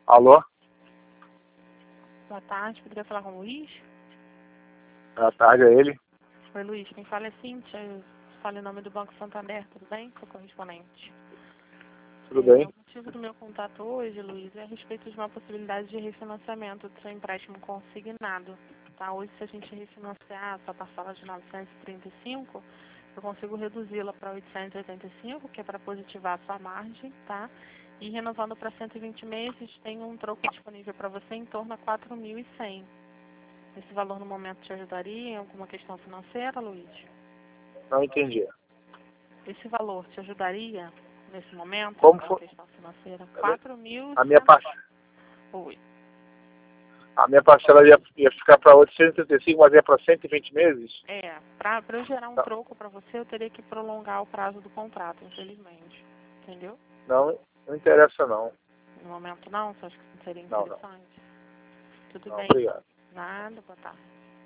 Alô? Boa tarde, poderia falar com o Luiz? Boa tarde, é ele. Oi, Luiz, quem fala é Cíntia, eu falo em nome do Banco Santander, tudo bem? Sou correspondente. Tudo bem? O motivo do meu contato hoje, Luiz, é a respeito de uma possibilidade de refinanciamento do seu empréstimo consignado. Tá? Hoje, se a gente refinanciar a sua parcela de 935, eu consigo reduzi-la para 885, que é para positivar a sua margem, tá? E renovando para 120 meses, tem um troco disponível para você em torno a 4.100. Esse valor no momento te ajudaria em alguma questão financeira, Luiz? Não entendi. Esse valor te ajudaria nesse momento em Como alguma foi? questão financeira? A minha, par... Oi. a minha parcela ia ficar para 835, mas ia para 120 meses? Para eu gerar um Não. troco para você, eu teria que prolongar o prazo do contrato, infelizmente. Entendeu? Não interessa não. No momento não, você acha que seria Não. interessante? Tudo Não, bem? obrigado. Nada, boa tarde.